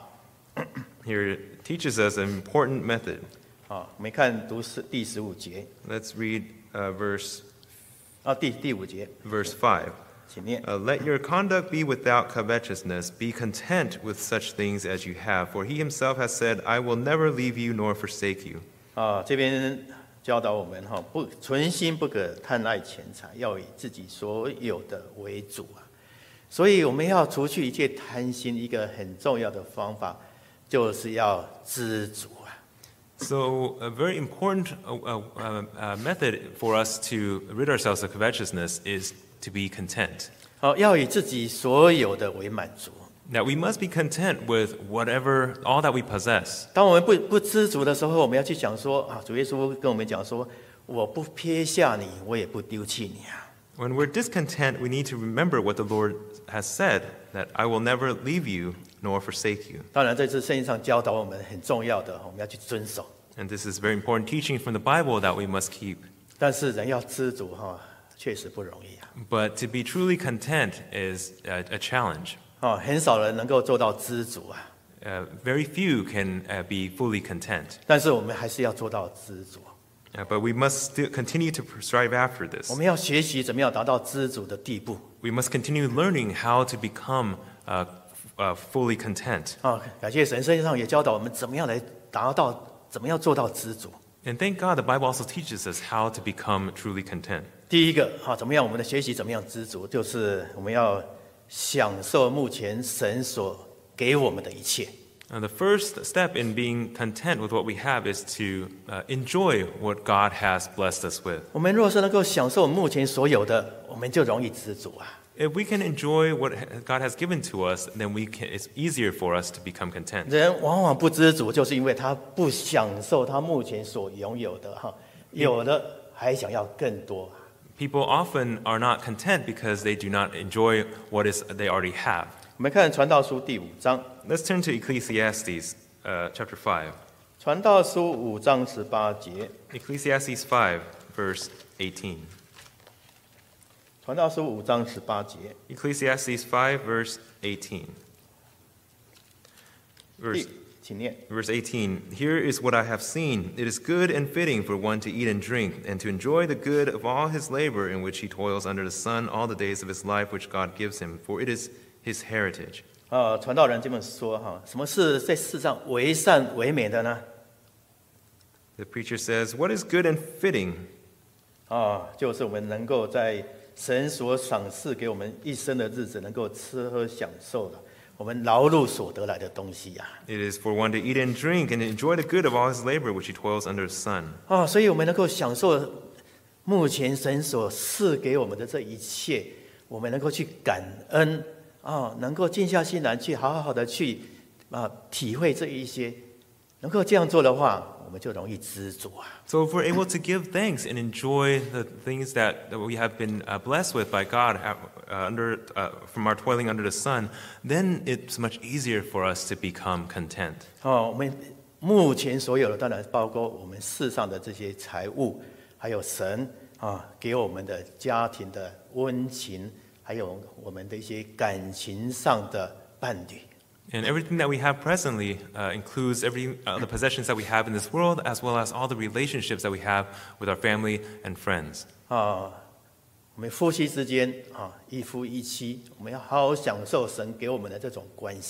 Here it teaches us an important method. 啊。我们看读十第十五节 Let's read uh, verse 啊，第第五节， verse five. 请念。 Uh, Let your conduct be without covetousness. Be content with such things as you have. For he himself has said, I will never leave you nor forsake you. 啊，这边教导我们哈，不存心不可贪爱钱财，要以自己所有的为主啊。所以我们要除去一切贪心，一个很重要的方法就是要知足啊。 So, a very important uh, uh, uh, method for us to rid ourselves of covetousness is to be content. 好，要以自己所有的为满足。 That we must be content with whatever, all that we possess. 当我们不不知足的时候，我们要去想说啊，主耶稣跟我们讲说，我不撇下你，我也不丢弃你啊。 When we're discontent, we need to remember what the Lord has said, that I will never leave you nor forsake you. 当然，这次圣经上教导我们很重要的，我们要去遵守。 And this is very important teaching from the Bible that we must keep. 但是人要知足哈，确实不容易啊。 But to be truly content is a, a challenge. 啊，很少人能够做到知足啊。 Uh, very few can uh, be fully content. 但是我们还是要做到知足。 Uh, but we must still continue to strive after 我 this. 们要学习怎么样达到知足的地步 We must continue learning how to become uh, uh, fully content. 啊！感谢神，圣经上也教导我们怎么样来达到，怎么样做到知足。 And thank God the Bible also teaches us how to become truly content. 第一个啊，怎么样我们的学习怎么样知足，就是我们要享受目前神所给我们的一切。 Uh, the first step in being content with what we have is to uh, enjoy what God has blessed us with. 我们若是能够享受目前所有的，我们就容易知足啊。 If we can enjoy what God has given to us, then we can, it's easier for us to become content. 人往往不知足，就是因为他不享受他目前所拥有的哈，有的还想要更多。 People often are not content because they do not enjoy what is they already have. 我们看传道书第五章， Let's turn to Ecclesiastes uh, chapter five. 传道书五章十八节， Ecclesiastes five, verse eighteen. 传道书五章十八节， Ecclesiastes five, verse eighteen. 第 Verse, 请念。 verse eighteen. Here is what I have seen. It is good and fitting for one to eat and drink, and to enjoy the good of all his labor in which he toils under the sun all the days of his life which God gives him, for it is his heritage. 啊，传道人这么说哈，什么是在世上为善为美的呢？ The preacher says, What is good and fitting? 啊，就是我们能够在神所赏赐给我们一生的日子，能够吃喝享受的，我们劳碌所得来的东西呀、 It is for one to eat and drink and enjoy the good of all his labor which he toils under the sun. 啊。啊，所以我们能够享受目前神所赐给我们的这一切，我们能够去感恩啊，能够静下心来去好好的去啊体会这一些，能够这样做的话，我们就容易知足啊。 So if we're able to give thanks and enjoy the things that, that we have been uh, blessed with by God uh, under, uh, from our toiling under the sun, then it's much easier for us to become content. 哦，我们目前所有的，当然包括我们世上的这些财物，还有神啊给我们的家庭的温情，还有我们的一些感情上的伴侣。 And everything that we have presently uh, includes every uh, the possessions that we have in this world, as well as all the relationships that we have with our family and friends. 啊，我们夫妻之间啊，一夫一妻，我们要好好享受神给我们的这种关系。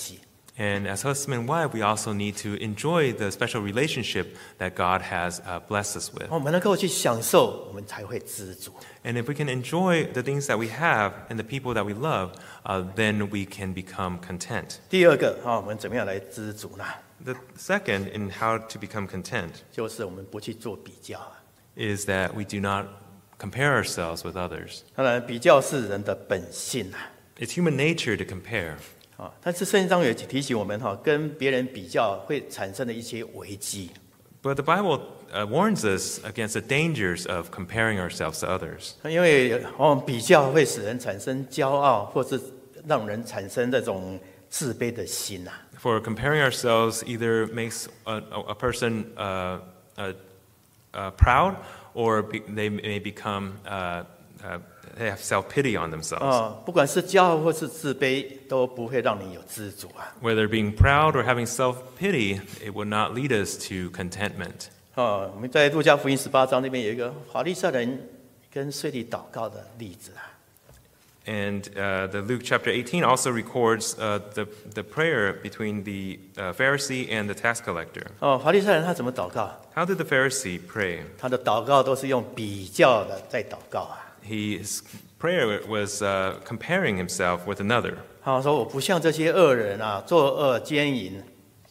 And as husband and wife, we also need to enjoy the special relationship that God has uh, blessed us with. 我们能够去享受，我们才会知足。 And if we can enjoy the things that we have and the people that we love, uh, then we can become content. 第二个啊，我们怎么样来知足呢？ The second in how to become content 就是我们不去做比较啊。 is that we do not compare ourselves with others. 当然，比较是人的本性啊。 It's human nature to compare. 啊，但是圣经上也提醒我们哈，跟别人比较会产生的一些危机。 But the Bible uh, warns us against the dangers of comparing ourselves to others. 因为往往比较会使人产生骄傲，或是让人产生这种自卑的心呐、啊。 For comparing ourselves either makes a, a person uh, uh, uh, proud, or be, they may become uh, uh, they have self-pity on themselves. 啊，不管是骄傲或是自卑，都不会让你有知足啊。 Whether being proud or having self-pity, it would not lead us to contentment. 啊，我们在路加福音十八章那边有一个法利赛人跟税吏祷告的例子啊。 And uh, the Luke chapter eighteen also records uh, the, the prayer between the uh, Pharisee and the tax collector. 哦，法利赛人他怎么祷告？ How did the Pharisee pray? 他的祷告都是用比较的在祷告啊。 His prayer was uh, comparing himself with another. 他说：“我不像这些恶人啊，作恶奸淫，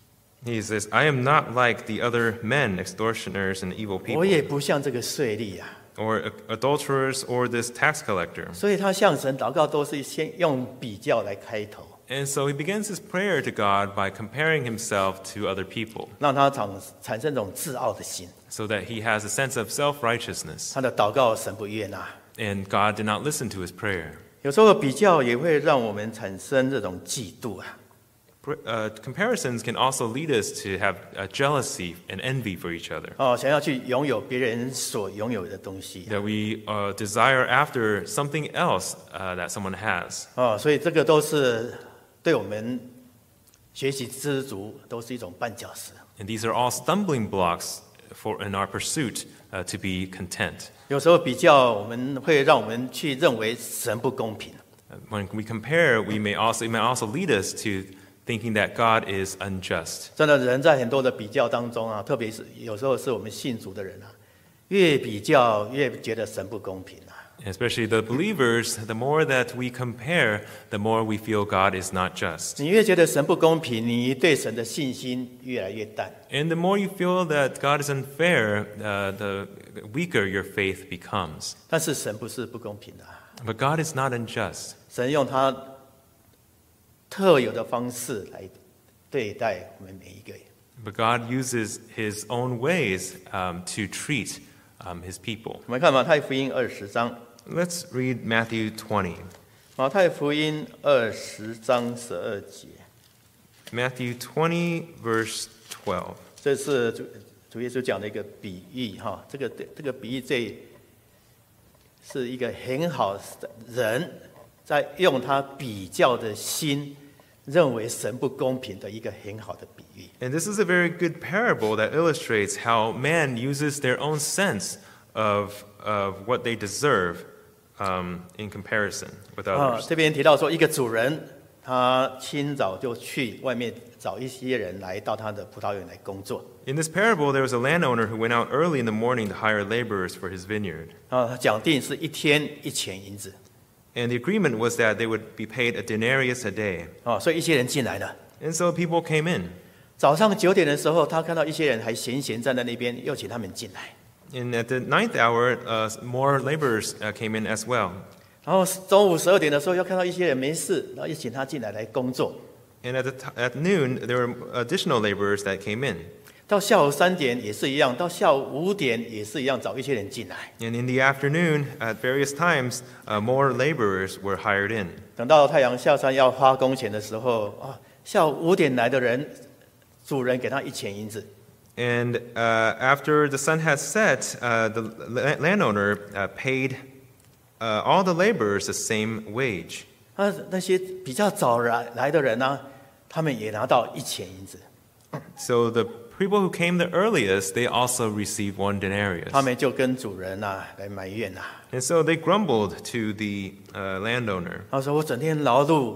He says, I am not like the other men, extortioners and evil 我 people, 也不像这个税吏啊。 or adulterers, or this tax collector. ” 所以他向神祷告都是先用比较来开头， And so he begins his prayer to God by comparing himself to other people, 让他产产生这种自傲的心。 so that he has a sense of self-righteousness. 他的祷告神不悦纳。 And God did not listen to his prayer. 有时候比较也会让我们产生这种嫉妒啊。 Uh, comparisons can also lead us to have uh, jealousy and envy for each other, 哦，想要去拥有别人所拥有的东西。 that we uh, desire after something else uh, that someone has. 哦，所以这个都是对我们学习知足都是一种绊脚石。 And these are all stumbling blocks for in our pursuit uh, to be content. 有时候比较，我们会让我们去认为神不公平。 Uh, When we compare, we may also it may also lead us to thinking that God is unjust. 真的，人在很多的比较当中啊，特别是有时候是我们信主的人啊，越比较越觉得神不公平啊。 Especially the believers, the more that we compare, the more we feel God is not just. 你越觉得神不公平，你对神的信心越来越淡。 And the more you feel that God is unfair, uh, the weaker your faith becomes. 但是神不是不公平的啊， But God is not unjust. 神用他特有的方式来对待我们每一个人。 But God uses His own ways um, to treat um, His people. 我们看马太福音二十章， Let's read Matthew twenty. 马太福音二十章十二节， Matthew twenty, verse twelve. 这是主主耶稣讲的一个比喻哈，这个这个比喻这是一个很好的人在用他比较的心，认为神不公平的一个很好的比喻。 And this is a very good parable that illustrates how man uses their own sense of, of what they deserve um, in comparison with 啊， others. 这边提到说，一个主人他清早就去外面找一些人来到他的葡萄园来工作。 In this parable, there was a landowner who went out early in the morning to hire laborers for his vineyard. 啊，他讲定是一天一钱银子。 And the agreement was that they would be paid a denarius a day. 啊，所以一些人进来了。 And so people came in. 早上九点的时候，他看到一些人还闲闲站在那边，又请他们进来。 And at the ninth hour, uh, more laborers uh, came in as well. 然后中午十二点的时候，又看到一些人没事，然后又请他进来来工作。 And at, the t- at noon, there were additional laborers that came in. 到下午三点也是一样，到下午五点也是一样，找一些人进来。 And in the afternoon, at various times, uh, more laborers were hired in. 等到太阳下山要发工钱的时候，啊，下午五点来的人，主人给他一钱银子。 And uh, after the sun had set, uh, the la- landowner uh, paid uh, all the laborers the same wage. 啊，那些比较早来来的人呢、他们也拿到一钱银子。 So the people who came the earliest, they also received one 他 denarius. 们就跟主人呐、来埋怨呐、 And so they grumbled to the uh, landowner. 他说：“我整天劳碌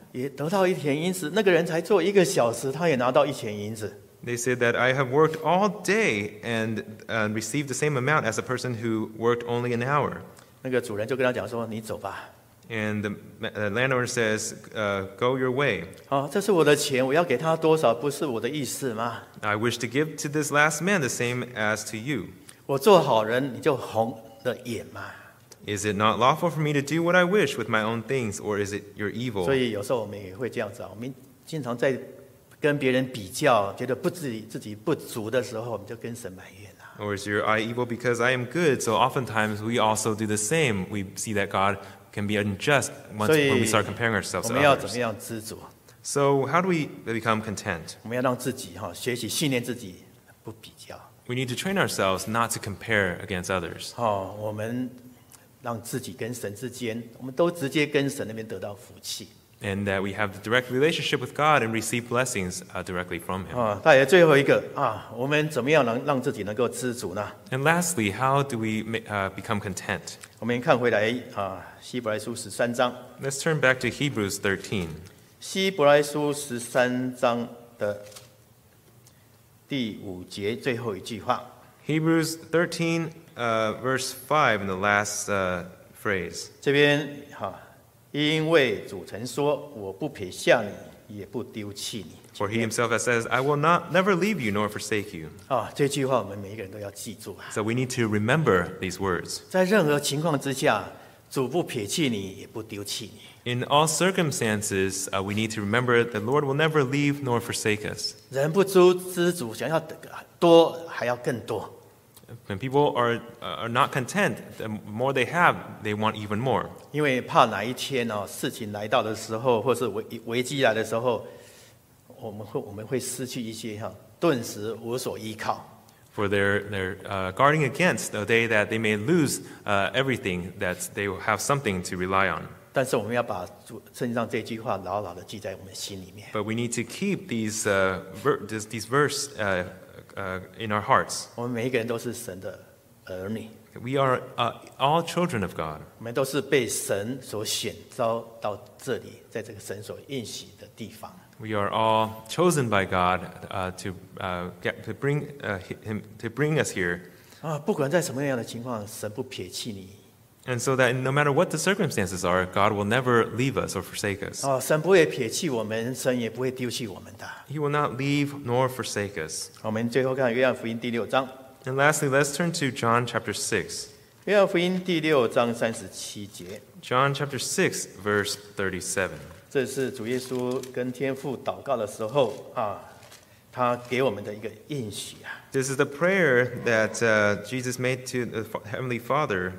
也得到一钱银子，那个人才做一个小时，他也拿到一钱银子。 They said that I have worked all day and uh, received the same amount as a person who worked only an hour. 那个主人就跟他讲说：“你走吧。” And the uh, landowner says, uh, go your way. 啊，这是我的钱，我要给他多少，不是我的意思吗？ I wish to give to this last man the same as to you. 我做好人，你就红了眼嘛。 Is it not lawful for me to do what I wish with my own things, or is it your 所 evil? 以有时候我们也会这样子啊，我们经常在跟别人比较，觉得不自己自己不足的时候，我们就跟神埋怨了。 Or is your eye evil because I am good? So oftentimes we also do the same. We see that God can be unjust once, 所以 when we start comparing ourselves 我 to 们要怎 others. 么样知足？ So how do we become content? 我们要让自己哈学习训练自己不比较。 We need to train ourselves not to compare against others. 哦，我们让自己跟神之间，我们都直接跟神那边得到福气。 And that we have the direct relationship with God and receive blessings uh, directly from Him. 啊，大爷最后一个啊，我们怎么样能让自己能够知足呢？ And lastly, how do we ma- uh, become content? 我们看回来啊，希伯来书十三章， Let's turn back to Hebrews thirteen. 希伯来书十三章的第五节最后一句话。 Hebrews thirteen, uh, verse five, in the last uh, phrase. 这边哈、因为主曾说：“我不撇下你，也不丢弃你。” For He Himself has says, I will not never leave you nor forsake you. 啊，这句话我们每一个人都要记住啊， So we need to remember these words. 在任何情况之下，主不撇弃你，也不丢弃你。 In all circumstances, uh, we need to remember that the Lord will never leave nor forsake us. 人不知知足，想要得多还要更多。 When people are, uh, are not content, the more they have, they want even more. 因为怕哪一天哦，事情来到的时候，或是危危机来的时候，我们会我们会失去一些哈，顿时无所依靠。 For they're, they're uh, guarding against the day that they may lose uh, everything, that they will have something to rely on. 但是我们要把主圣经上这句话牢牢的记在我们心里面。 But we need to keep these, uh, ver- this, these verse uh, uh, in our hearts. 我们每一个人都是神的儿女， We are uh, all children of God. 我们都是被神所选召到这里，在这个神所应许的地方。 We are all chosen by God uh, to, uh, get, to, bring, uh, him, to bring us here. 啊，不管在什么样的情况，神不撇弃你。 And so that no matter what the circumstances are, God will never leave us or forsake us. 啊，神不会撇弃我们，神也不会丢弃我们的。 He will not leave nor forsake us. 我们最后看约翰福音第六章， And lastly, let's turn to John chapter six. 约翰福音第六章三十七节， John chapter six, verse thirty-seven. 这是主耶稣跟天父祷告的时候啊，他给我们的一个应许啊。 This is the prayer that uh, Jesus made to the Fa- Heavenly Father.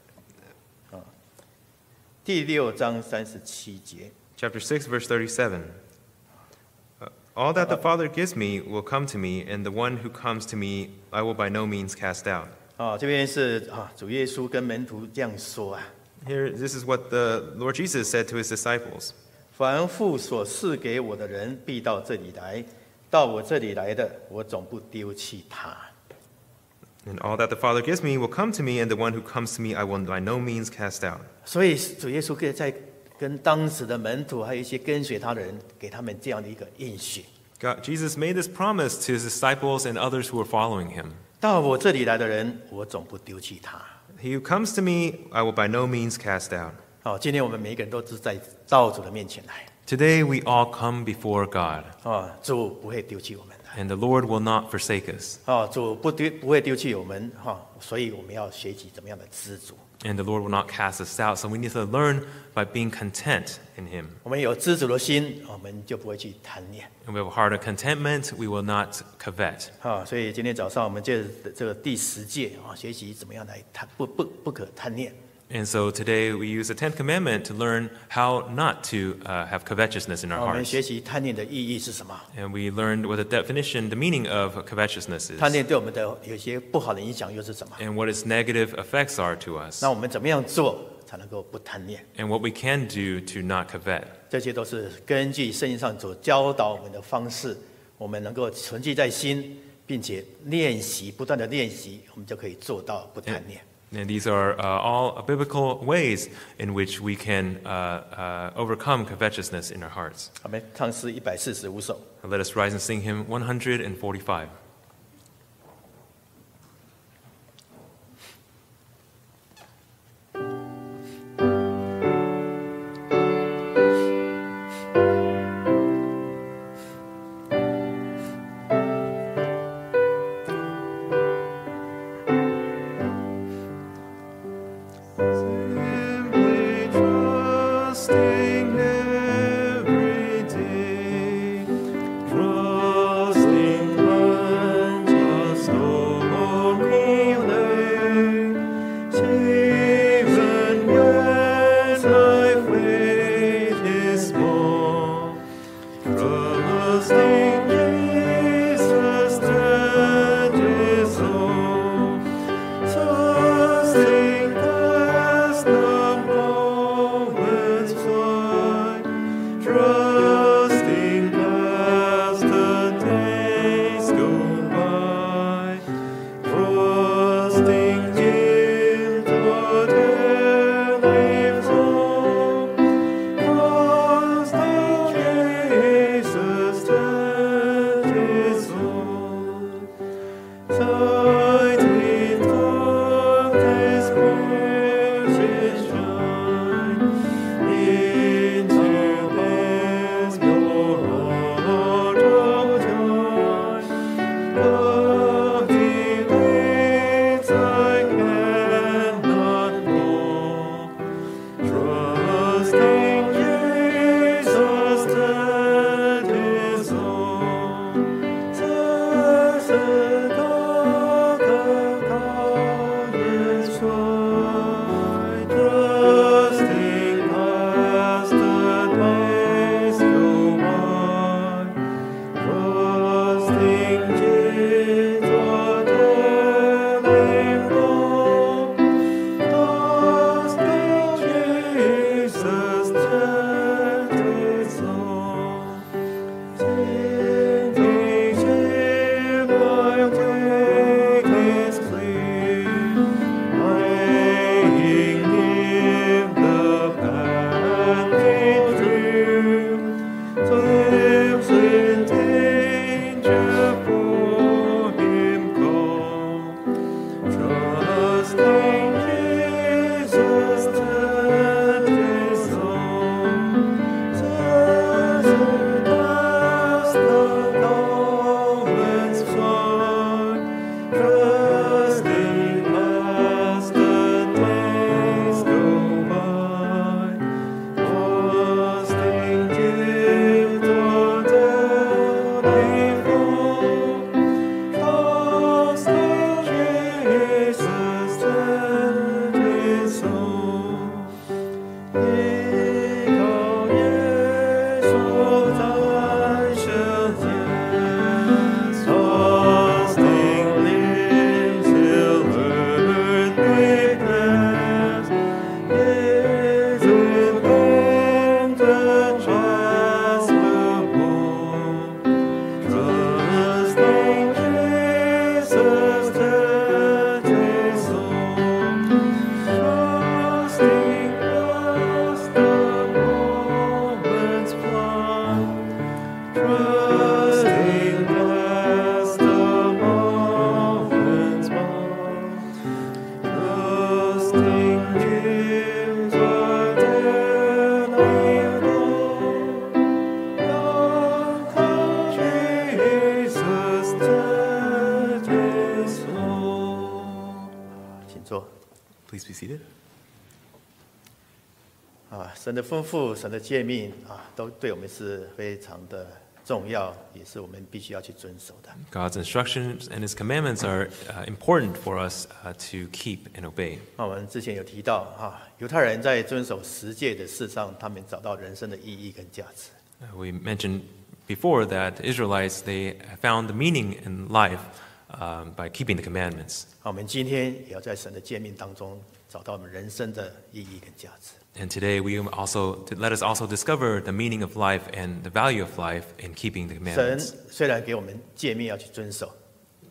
第六章三十七节， Chapter six, verse thirty-seven. Uh, All that the Father gives me will come to me, and the one who comes to me I will by no means cast out. 啊，这边是啊，主耶稣跟门徒这样说啊： Here, this is what the Lord Jesus said to his disciples. 凡父所赐给我的人，必到这里来；到我这里来的，我总不丢弃他。 And all that the Father gives me will come to me, and the one who comes to me I will by no means cast out. 所以主耶稣可以在跟当时的门徒，还有一些跟随他的人，给他们这样的一个应许： God, Jesus made this promise to his disciples and others who were following him. 到我这里来的人，我总不丢弃他。 He who comes to me I will by no means cast out. 好，今天我们每一个人都是在到主的面前来， Today we all come before God, 啊，主不会丢弃我们的， and the Lord will not forsake us. 啊，主不丢不会丢弃我们，哈、所以我们要学习怎么样的知足。 And the Lord will not cast us out. So we need to learn by being content in him. 我们有知足的心，我们就不会去贪念。 And we have a heart of contentment, we will not covet. 啊，所以今天早上我们借着这个第十诫啊，学习怎么样来贪不不不可贪念。 And so today we use the Tenth Commandment to learn how not to uh, have covetousness in our 我们 hearts. 学习贪念的意义是什么？ And we learned what the definition, the meaning of covetousness 贪 is, 念对我们的有些不好的影响又是什么？ and what its negative effects are to us, 那我们怎么样做才能够不贪念？ and what we can do to not covet. 这些都是根据圣经上所教导我们的方式，我们能够存记在心，并且练习，不断的练习，我们就可以做到不贪念。 And these are uh, all biblical ways in which we can uh, uh, overcome covetousness in our hearts. 我们唱诗一百四十五首。 Let us rise and sing hymn one forty-five. Please be seated. 啊，神的吩咐、神的诫命啊，都对我们是非常的重要，也是我们必须要去遵守的。 God's instructions and His commandments are uh, important for us uh, to keep and obey. 那我们之前有提到啊，犹太人在遵守十诫的事上，他们找到人生的意义跟价值。 Uh, we mentioned before that Israelites, they found the meaning in life um, by keeping the commandments. 我们今天也要在神的诫命当中找到我们人生的意义跟价值。 And today we also let us also discover the meaning of life and the value of life in keeping the 神 commandments. 虽然给我们诫命要去遵守，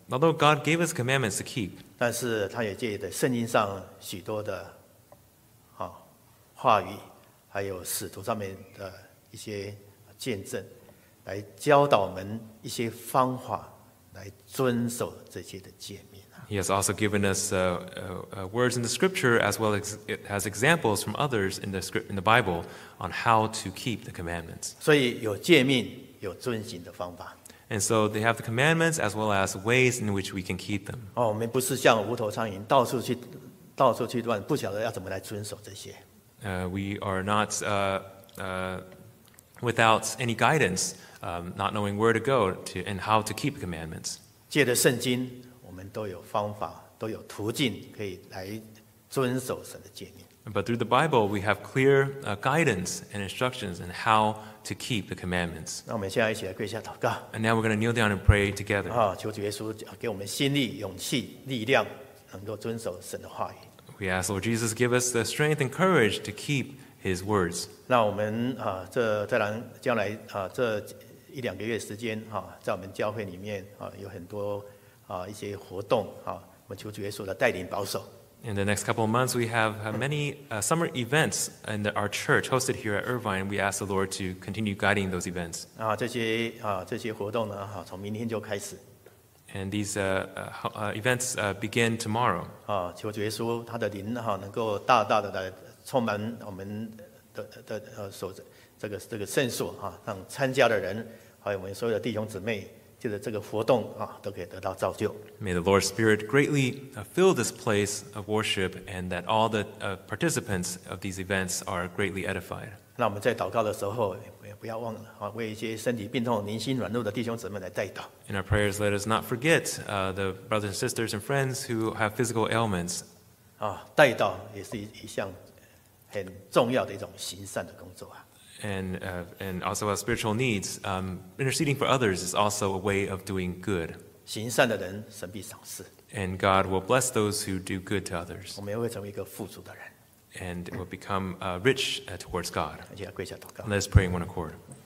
although God gave us commandments to keep, 但是他也借着圣经上许多的啊话语，还有使徒上面的一些见证，来教导我们一些方法，来遵守这些的诫命。 He has also given us uh, uh, uh, words in the Scripture as well as it has examples from others in the script in the Bible on how to keep the commandments. 所以有诫命，有遵行的方法。 And so they have the commandments as well as ways in which we can keep them. 哦，我们不是像无头苍蝇到处去，到处去乱，不晓得要怎么来遵守这些。 Uh, we are not uh, uh, without any guidance, um, not knowing where to go to and how to keep commandments. 借着圣经，我们都有方法，都有途径可以来遵守神的诫命。 But through the Bible, we have clear uh, guidance and instructions on how to keep the commandments. 那我们现在一起来跪下祷告 And now we're going to kneel down and pray together. 啊！求主耶稣给我们心力、勇气、力量，能够遵守神的话语。 We ask, Lord Jesus, give us the strength and courage to keep His words. 那我们啊，这再来将来啊，这一两个月时间啊，在我们教会里面啊，有很多啊一些活动啊，我们求主耶稣的带领保守。 In the next couple of months, we have uh, many uh, summer events in the, our church hosted here at Irvine. We ask the Lord to continue guiding those events. 啊，这些啊这些活动呢，哈，从明天就开始 And these uh, uh, uh, events uh, begin tomorrow. 啊，求主耶稣他的灵哈，能够大大的来充满我们的的呃所这个这个圣所哈，让参加的人还有我们所有的弟兄姊妹，借着这个活动啊，都可以得到造就。 May the Lord's Spirit greatly uh, fill this place of worship and that all the uh, participants of these events are greatly edified. 那我们在祷告的时候，也不要忘了啊，为一些身体病痛、灵心软弱的弟兄姊妹来代祷。 In our prayers, let us not forget uh, the brothers and sisters and friends who have physical ailments. 啊，代祷也是一一项很重要的一种行善的工作啊。 And, uh, and also have spiritual needs. Um, interceding for others is also a way of doing good. 行善的人，神必赏赐， And God will bless those who do good to others. 我们也会成为一个富足的人。 And will become uh, rich uh, towards God. 而且要跪下祷告。 Let us pray in one accord.